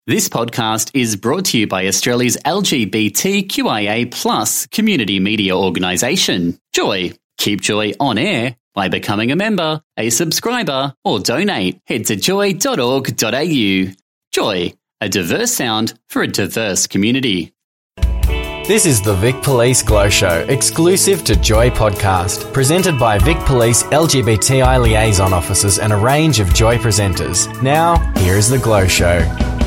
This podcast is brought to you by Australia's LGBTQIA+ community media organisation, Joy. Keep Joy on air by becoming a member, a subscriber, or donate. Head to joy.org.au. Joy, a diverse sound for a diverse community. This is the Vic Police Glow Show, exclusive to Joy Podcast, presented by Vic Police LGBTI liaison officers and a range of Joy presenters. Now, here is the Glow Show.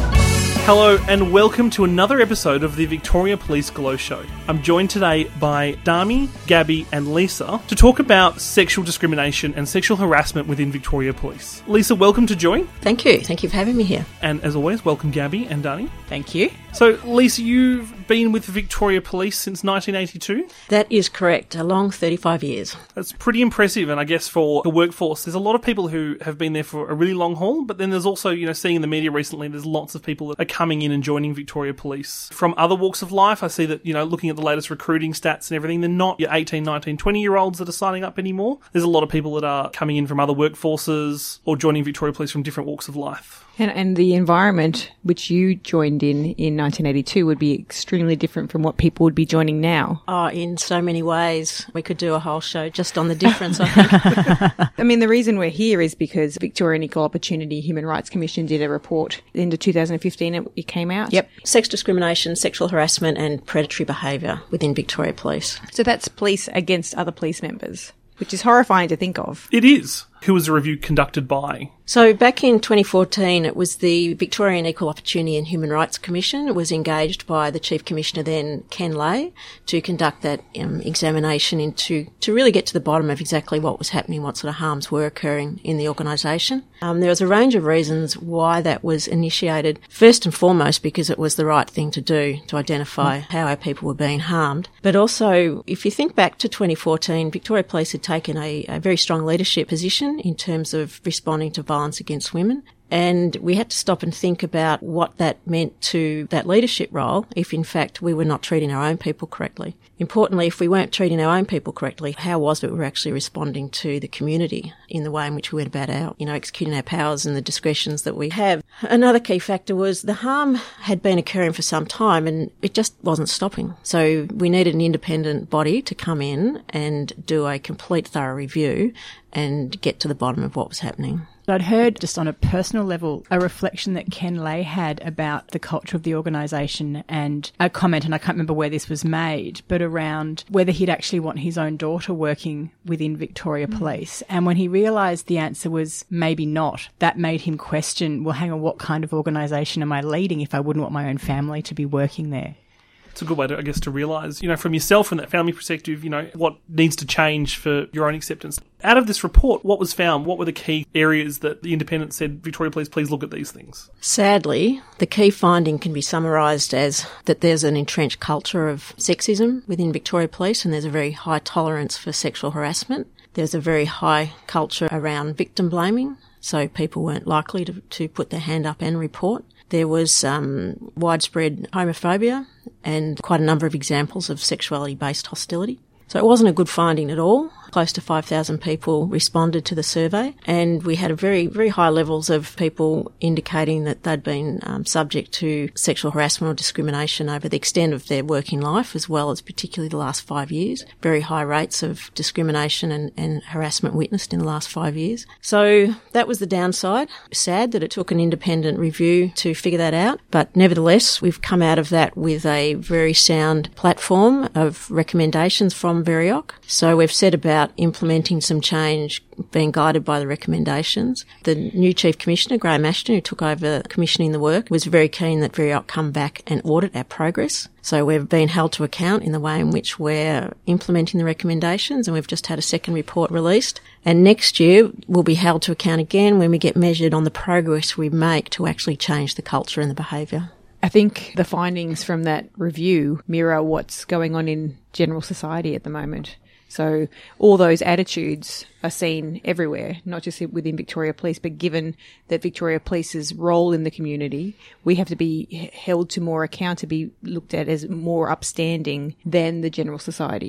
Hello and welcome to another episode of the Victoria Police Glow Show. I'm joined today by Dami, Gabby and Lisa to talk about sexual discrimination and sexual harassment within Victoria Police. Lisa, welcome to Joy. Thank you. Thank you for having me here. And as always, welcome Gabby and Dani. Thank you. So, Lisa, you've been with the Victoria Police since 1982? That is correct. A long 35 years. That's pretty impressive, and I guess for the workforce, there's a lot of people who have been there for a really long haul, but then there's also, seeing in the media recently, there's lots of people that are coming in and joining Victoria Police from other walks of life. I see that, looking at the latest recruiting stats and everything, they're not your 18, 19, 20-year-olds that are signing up anymore. There's a lot of people that are coming in from other workforces or joining Victoria Police from different walks of life. And the environment which you joined in 1982 would be extremely different from what people would be joining now. Oh, in so many ways. We could do a whole show just on the difference, I think. I mean, the reason we're here is because Victorian Equal Opportunity Human Rights Commission did a report into 2015. It came out. Yep. Sex discrimination, sexual harassment and predatory behaviour within Victoria Police. So that's police against other police members, which is horrifying to think of. It is. Who was the review conducted by? So back in 2014, it was the Victorian Equal Opportunity and Human Rights Commission. It was engaged by the Chief Commissioner then, Ken Lay, to conduct that examination to really get to the bottom of exactly what was happening, what sort of harms were occurring in the organisation. There was a range of reasons why that was initiated. First and foremost, because it was the right thing to do to identify how our people were being harmed. But also, if you think back to 2014, Victoria Police had taken a very strong leadership position in terms of responding to violence against women. And we had to stop and think about what that meant to that leadership role if, in fact, we were not treating our own people correctly. Importantly, if we weren't treating our own people correctly, how was it we were actually responding to the community in the way in which we went about our, executing our powers and the discretions that we have? Another key factor was the harm had been occurring for some time and it just wasn't stopping. So we needed an independent body to come in and do a complete thorough review and get to the bottom of what was happening. I'd heard just on a personal level a reflection that Ken Lay had about the culture of the organisation and a comment, and I can't remember where this was made, but around whether he'd actually want his own daughter working within Victoria Police. And when he realised the answer was maybe not, that made him question, well, hang on, what kind of organisation am I leading if I wouldn't want my own family to be working there? It's a good way to realise, from yourself from that family perspective, what needs to change for your own acceptance. Out of this report, what was found? What were the key areas that the independent said, Victoria Police, please look at these things? Sadly, the key finding can be summarised as that there's an entrenched culture of sexism within Victoria Police and there's a very high tolerance for sexual harassment. There's a very high culture around victim blaming, so people weren't likely to put their hand up and report. There was widespread homophobia and quite a number of examples of sexuality-based hostility. So it wasn't a good finding at all. Close to 5,000 people responded to the survey, and we had a very, very high levels of people indicating that they'd been subject to sexual harassment or discrimination over the extent of their working life, as well as particularly the last 5 years. Very high rates of discrimination and harassment witnessed in the last 5 years. So that was the downside. Sad that it took an independent review to figure that out, but nevertheless, we've come out of that with a very sound platform of recommendations from VERIOC. So we've set about implementing some change, being guided by the recommendations. The new Chief Commissioner, Graham Ashton, who took over commissioning the work, was very keen that VERIOC come back and audit our progress. So we've been held to account in the way in which we're implementing the recommendations, and we've just had a second report released. And next year we'll be held to account again when we get measured on the progress we make to actually change the culture and the behaviour. I think the findings from that review mirror what's going on in general society at the moment. So all those attitudes are seen everywhere, not just within Victoria Police, but given that Victoria Police's role in the community, we have to be held to more account, to be looked at as more upstanding than the general society.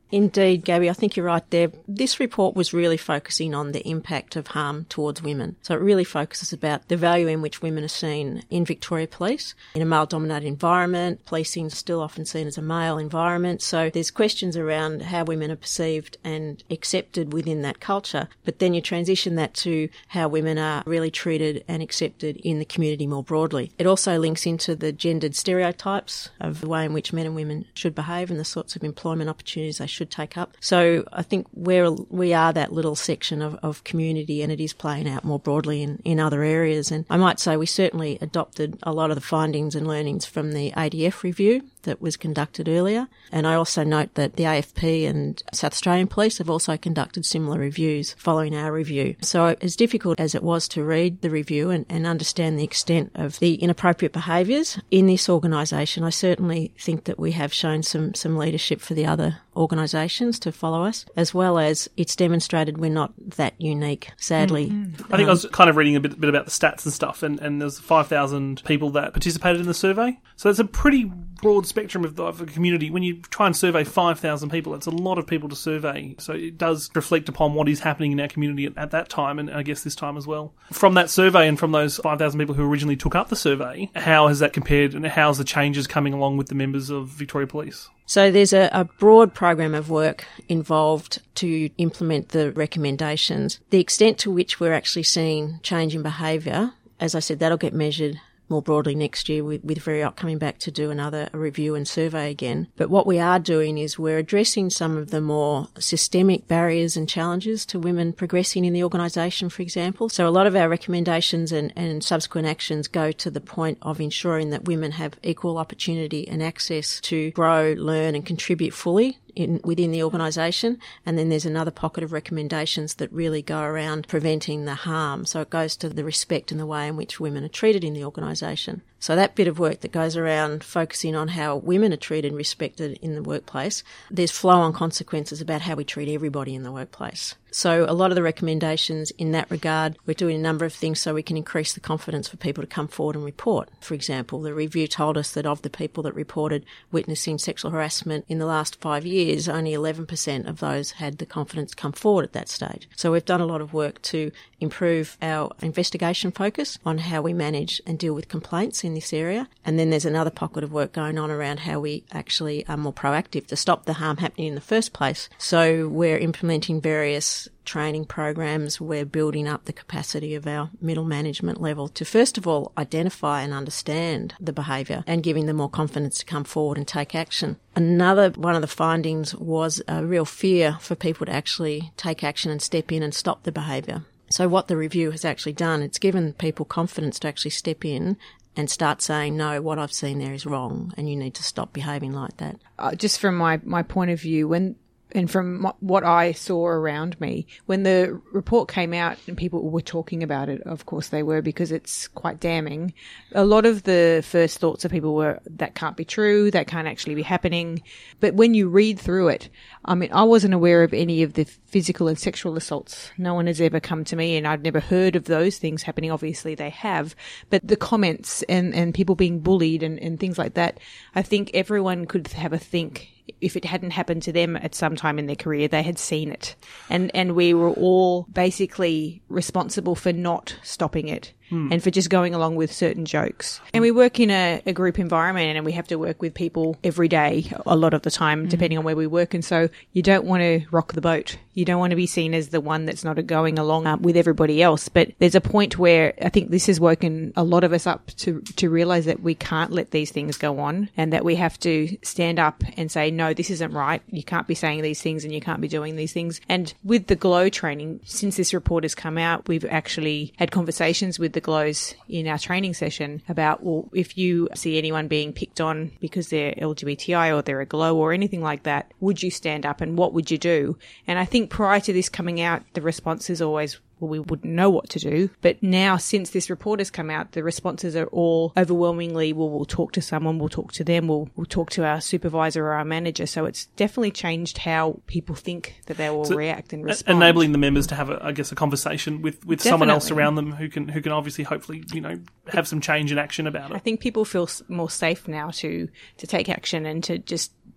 Indeed, Gabby, I think you're right there. This report was really focusing on the impact of harm towards women. So it really focuses about the value in which women are seen in Victoria Police. In a male-dominated environment, policing is still often seen as a male environment. So there's questions around how women are perceived and accepted within that culture. But then you transition that to how women are really treated and accepted in the community more broadly. It also links into the gendered stereotypes of the way in which men and women should behave and the sorts of employment opportunities they should take up. So I think we are that little section of community, and it is playing out more broadly in other areas. And I might say we certainly adopted a lot of the findings and learnings from the ADF review that was conducted earlier. And I also note that the AFP and South Australian Police have also conducted similar reviews following our review. So as difficult as it was to read the review and understand the extent of the inappropriate behaviours in this organisation, I certainly think that we have shown some leadership for the other organisations to follow us, as well as it's demonstrated we're not that unique, sadly. I think I was kind of reading a bit about the stats and stuff, and there's 5,000 people that participated in the survey. So it's a pretty broad spectrum of the community. When you try and survey 5,000 people, it's a lot of people to survey. So it does reflect upon what is happening in our community at that time, and I guess this time as well. From that survey and from those 5,000 people who originally took up the survey, how has that compared, and how's the changes coming along with the members of Victoria Police? So there's a broad program of work involved to implement the recommendations. The extent to which we're actually seeing change in behaviour, as I said, that'll get measured more broadly next year with Veriot coming back to do another review and survey again. But what we are doing is we're addressing some of the more systemic barriers and challenges to women progressing in the organisation, for example. So a lot of our recommendations and subsequent actions go to the point of ensuring that women have equal opportunity and access to grow, learn and contribute fully within the organisation. And then there's another pocket of recommendations that really go around preventing the harm. So it goes to the respect and the way in which women are treated in the organisation. So that bit of work that goes around focusing on how women are treated and respected in the workplace, there's flow-on consequences about how we treat everybody in the workplace. So a lot of the recommendations in that regard, we're doing a number of things so we can increase the confidence for people to come forward and report. For example, the review told us that of the people that reported witnessing sexual harassment in the last 5 years, only 11% of those had the confidence to come forward at that stage. So we've done a lot of work to improve our investigation focus on how we manage and deal with complaints in this area. And then there's another pocket of work going on around how we actually are more proactive to stop the harm happening in the first place. So we're implementing various training programs. We're building up the capacity of our middle management level to, first of all, identify and understand the behaviour and giving them more confidence to come forward and take action. Another one of the findings was a real fear for people to actually take action and step in and stop the behaviour. So what the review has actually done, it's given people confidence to actually step in and start saying, no, what I've seen there is wrong and you need to stop behaving like that. Just from my point of view, and from what I saw around me, when the report came out and people were talking about it, of course they were, because it's quite damning. A lot of the first thoughts of people were, that can't be true, that can't actually be happening. But when you read through it, I mean, I wasn't aware of any of the physical and sexual assaults. No one has ever come to me, and I've never heard of those things happening. Obviously they have. But the comments and people being bullied and things like that, I think everyone could have a think. If it hadn't happened to them at some time in their career, they had seen it. And we were all basically responsible for not stopping it and for just going along with certain jokes. And we work in a group environment, and we have to work with people every day, a lot of the time, depending on where we work. And so you don't want to rock the boat. You don't want to be seen as the one that's not going along with everybody else. But there's a point where I think this has woken a lot of us up to realise that we can't let these things go on, and that we have to stand up and say, no, this isn't right. You can't be saying these things and you can't be doing these things. And with the GLOW training, since this report has come out, we've actually had conversations with the GLOWs in our training session about, well, if you see anyone being picked on because they're LGBTI or they're a GLOW or anything like that, would you stand up and what would you do? And I think prior to this coming out, the response is always, well, we wouldn't know what to do. But now, since this report has come out, the responses are all overwhelmingly, well, we'll talk to someone, we'll talk to them, we'll talk to our supervisor or our manager. So it's definitely changed how people think that they will react and respond. Enabling the members to have, a conversation with someone else around them who can obviously, hopefully, have some change in action about it. I think people feel more safe now to take action and to just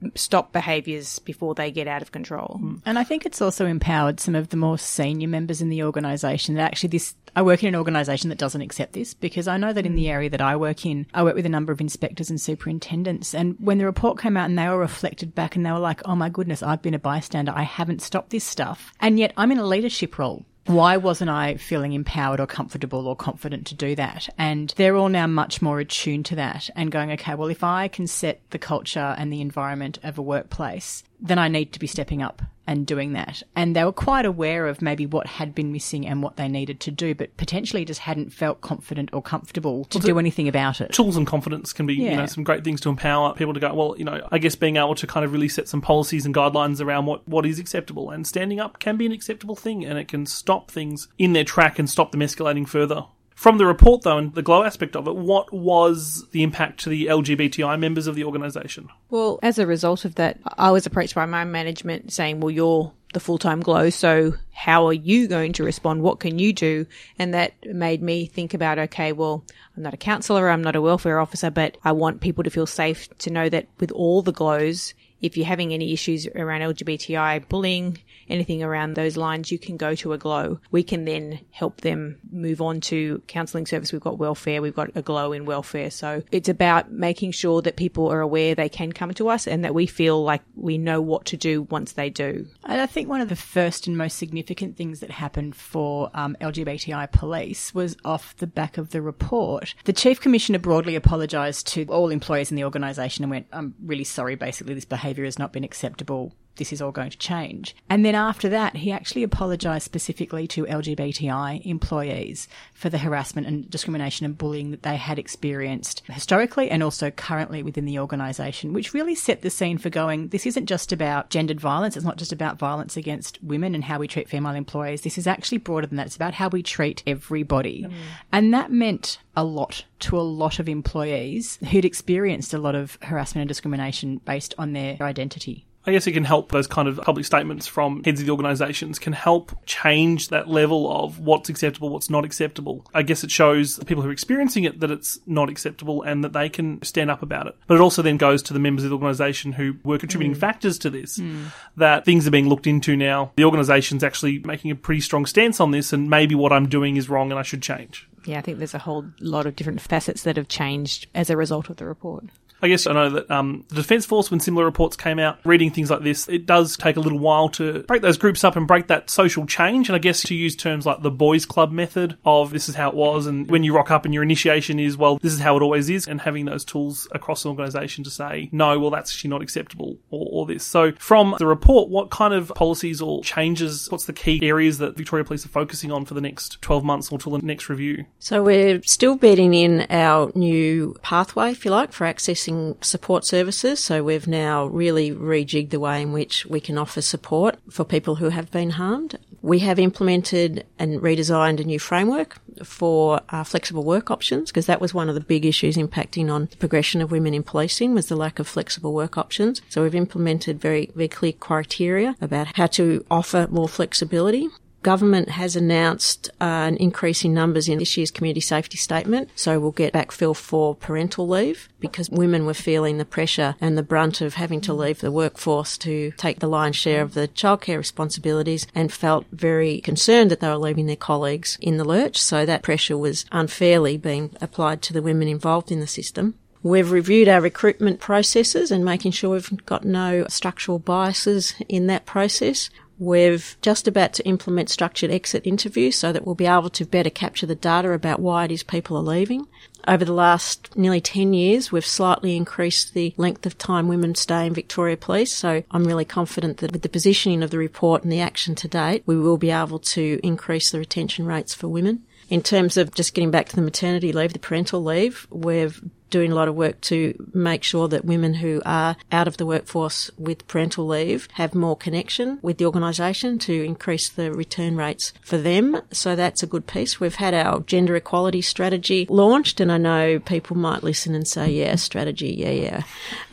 stop behaviours before they get out of control. And I think it's also empowered some of the more senior members in the organisation that actually I work in an organisation that doesn't accept this, because I know that in the area that I work in, I work with a number of inspectors and superintendents. And when the report came out and they were reflected back and they were like, oh my goodness, I've been a bystander. I haven't stopped this stuff. And yet I'm in a leadership role. Why wasn't I feeling empowered or comfortable or confident to do that? And they're all now much more attuned to that and going, okay, well, if I can set the culture and the environment of a workplace, then I need to be stepping up and doing that. And they were quite aware of maybe what had been missing and what they needed to do, but potentially just hadn't felt confident or comfortable to do anything about it. Tools and confidence can be, some great things to empower people to go, well, I guess being able to kind of really set some policies and guidelines around what is acceptable, and standing up can be an acceptable thing, and it can stop things in their track and stop them escalating further. From the report, though, and the GLOW aspect of it, what was the impact to the LGBTI members of the organisation? Well, as a result of that, I was approached by my management saying, well, you're the full-time GLOW, so how are you going to respond? What can you do? And that made me think about, okay, well, I'm not a counsellor, I'm not a welfare officer, but I want people to feel safe to know that with all the GLOWs, if you're having any issues around LGBTI bullying, anything around those lines, you can go to a GLOW. We can then help them move on to counselling service. We've got welfare. We've got a GLOW in welfare. So it's about making sure that people are aware they can come to us and that we feel like we know what to do once they do. And I think one of the first and most significant things that happened for LGBTI police was off the back of the report. The Chief Commissioner broadly apologised to all employees in the organisation and went, I'm really sorry, basically this behaviour has not been acceptable. This is all going to change. And then after that, he actually apologised specifically to LGBTI employees for the harassment and discrimination and bullying that they had experienced historically and also currently within the organisation, which really set the scene for going, this isn't just about gendered violence. It's not just about violence against women and how we treat female employees. This is actually broader than that. It's about how we treat everybody. And that meant a lot to a lot of employees who'd experienced a lot of harassment and discrimination based on their identity. I guess it can help, those kind of public statements from heads of the organisations can help change that level of what's acceptable, what's not acceptable. I guess it shows the people who are experiencing it that it's not acceptable and that they can stand up about it. But it also then goes to the members of the organisation who were contributing factors to this, that things are being looked into now. The organisation's actually making a pretty strong stance on this, and maybe what I'm doing is wrong and I should change. Yeah, I think there's a whole lot of different facets that have changed as a result of the report. I guess I know that the Defence Force, when similar reports came out, reading things like this, it does take a little while to break those groups up and break that social change. And I guess to use terms like the boys club method of this is how it was, and when you rock up and your initiation is, well, this is how it always is, and having those tools across the organisation to say, no, well, that's actually not acceptable, or this. So from the report, what kind of policies or changes, what's the key areas that Victoria Police are focusing on for the next 12 months or till the next review? So we're still bedding in our new pathway, if you like, for accessing support services. So we've now really rejigged the way in which we can offer support for people who have been harmed. We have implemented and redesigned a new framework for flexible work options, because that was one of the big issues impacting on the progression of women in policing, was the lack of flexible work options. So we've implemented very, very clear criteria about how to offer more flexibility. Government has announced an increase in numbers in this year's community safety statement, so we'll get backfill for parental leave, because women were feeling the pressure and the brunt of having to leave the workforce to take the lion's share of the childcare responsibilities, and felt very concerned that they were leaving their colleagues in the lurch, so that pressure was unfairly being applied to the women involved in the system. We've reviewed our recruitment processes and making sure we've got no structural biases in that process. We're just about to implement structured exit interviews so that we'll be able to better capture the data about why it is people are leaving. Over the last nearly 10 years, we've slightly increased the length of time women stay in Victoria Police, so I'm really confident that with the positioning of the report and the action to date, we will be able to increase the retention rates for women. In terms of just getting back to the maternity leave, the parental leave, we're doing a lot of work to make sure that women who are out of the workforce with parental leave have more connection with the organisation to increase the return rates for them. So that's a good piece. We've had our gender equality strategy launched, and I know people might listen and say, yeah, strategy, yeah.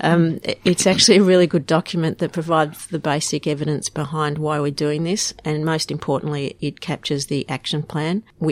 It's actually a really good document that provides the basic evidence behind why we're doing this, and most importantly, it captures the action plan, which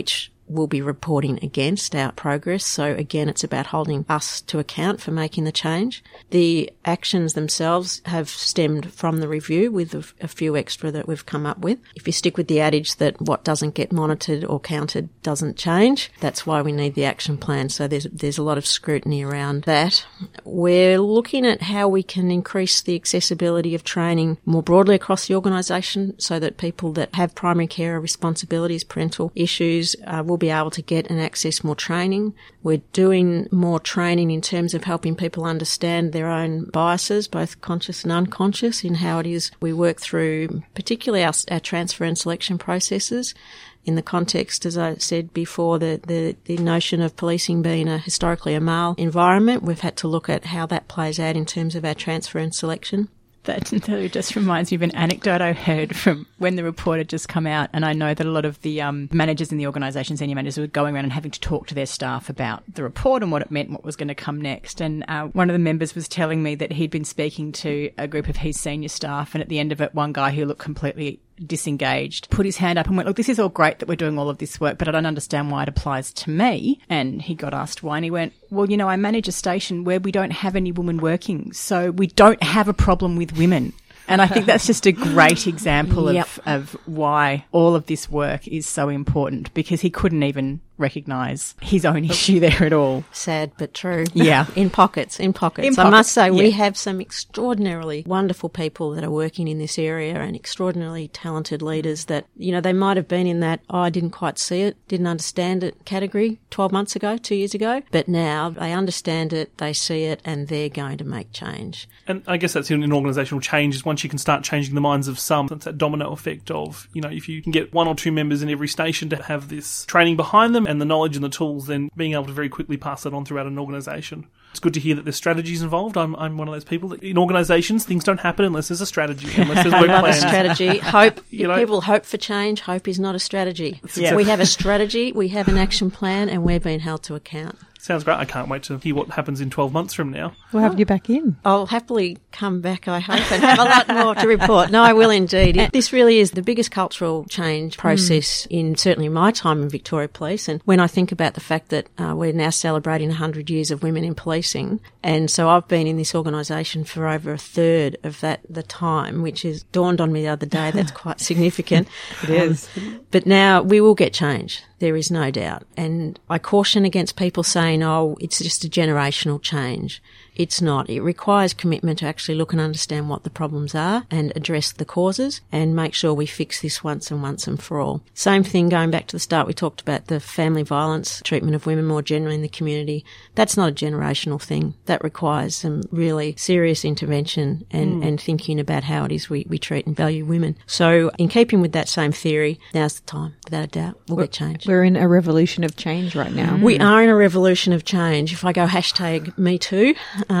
will be reporting against our progress. So again, it's about holding us to account for making the change. The actions themselves have stemmed from the review with a few extra that we've come up with. If you stick with the adage that what doesn't get monitored or counted doesn't change, that's why we need the action plan. So there's a lot of scrutiny around that. We're looking at how we can increase the accessibility of training more broadly across the organisation so that people that have primary care responsibilities, parental issues, will be able to get and access more training. We're doing more training in terms of helping people understand their own biases, both conscious and unconscious, in how it is we work through particularly our transfer and selection processes. In the context, as I said before, the notion of policing being historically a male environment, we've had to look at how that plays out in terms of our transfer and selection. That just reminds me of an anecdote I heard from when the report had just come out, and I know that a lot of the managers in the organisation, senior managers, were going around and having to talk to their staff about the report and what it meant, what was going to come next. And one of the members was telling me that he'd been speaking to a group of his senior staff, and at the end of it, one guy who looked completely disengaged put his hand up and went, "Look, this is all great that we're doing all of this work, but I don't understand why it applies to me." And he got asked why, and he went, "Well, I manage a station where we don't have any women working, so we don't have a problem with women." And I think that's just a great example of why all of this work is so important, because he couldn't even recognise his own issue there at all. Sad but true. Yeah. In pockets. I must say, we have some extraordinarily wonderful people that are working in this area and extraordinarily talented leaders that, they might have been in that, I didn't quite see it, didn't understand it category 12 months ago, 2 years ago. But now they understand it, they see it, and they're going to make change. And I guess that's in an organisational change, is once you can start changing the minds of some, it's that domino effect of, if you can get 1 or 2 members in every station to have this training behind them and the knowledge and the tools, then being able to very quickly pass that on throughout an organisation. It's good to hear that there's strategies involved. I'm one of those people that in organisations, things don't happen unless there's a strategy, unless there's work plans. Strategy. Hope. People hope for change. Hope is not a strategy. Yeah. We have a strategy, we have an action plan, and we're being held to account. Sounds great. I can't wait to hear what happens in 12 months from now. We'll have you back in. I'll happily come back, I hope, and have a lot more to report. No, I will indeed. This really is the biggest cultural change process in certainly my time in Victoria Police. And when I think about the fact that we're now celebrating 100 years of women in policing, and so I've been in this organisation for over a third of the time, which has dawned on me the other day. That's quite significant. It is. But now we will get change. There is no doubt. And I caution against people saying, it's just a generational change. It's not. It requires commitment to actually look and understand what the problems are and address the causes and make sure we fix this once and for all. Same thing, going back to the start, we talked about the family violence, treatment of women more generally in the community. That's not a generational thing. That requires some really serious intervention and thinking about how it is we treat and value women. So in keeping with that same theory, now's the time, without a doubt. We'll get change. We're in a revolution of change right now. We are in a revolution of change. If I go #MeToo,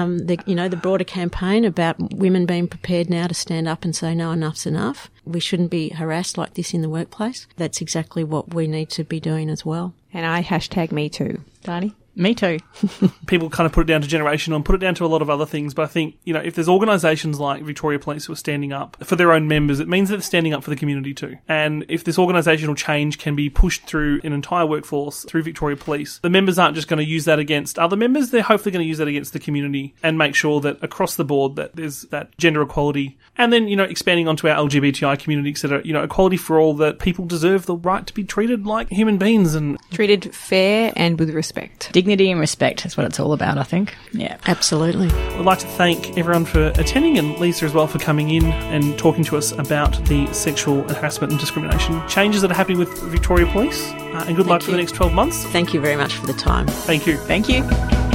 the broader campaign about women being prepared now to stand up and say, no, enough's enough. We shouldn't be harassed like this in the workplace. That's exactly what we need to be doing as well. And I #MeToo. Dani? Me too. People kind of put it down to generational and put it down to a lot of other things. But I think, if there's organisations like Victoria Police who are standing up for their own members, it means that they're standing up for the community too. And if this organisational change can be pushed through an entire workforce, through Victoria Police, the members aren't just going to use that against other members. They're hopefully going to use that against the community and make sure that across the board that there's that gender equality. And then, expanding onto our LGBTI community, etc., equality for all, that people deserve the right to be treated like human beings and treated fair and with respect. Dignity and respect is what it's all about, I think. Yeah, absolutely. I'd like to thank everyone for attending, and Lisa as well for coming in and talking to us about the sexual harassment and discrimination changes that are happening with Victoria Police. And good luck for the next 12 months. Thank you very much for the time. Thank you. Thank you.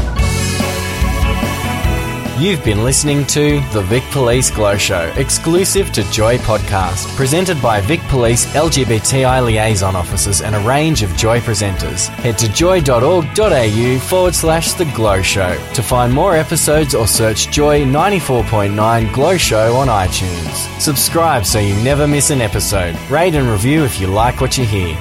You've been listening to The Vic Police Glow Show, exclusive to Joy Podcast, presented by Vic Police LGBTI Liaison Officers and a range of Joy presenters. Head to joy.org.au/The Glow Show to find more episodes or search Joy 94.9 Glow Show on iTunes. Subscribe so you never miss an episode. Rate and review if you like what you hear.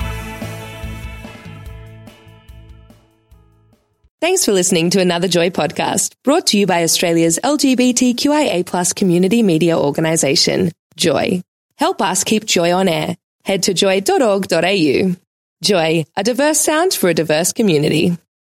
Thanks for listening to another Joy podcast, brought to you by Australia's LGBTQIA+ community media organisation, Joy. Help us keep Joy on air. Head to joy.org.au. Joy, a diverse sound for a diverse community.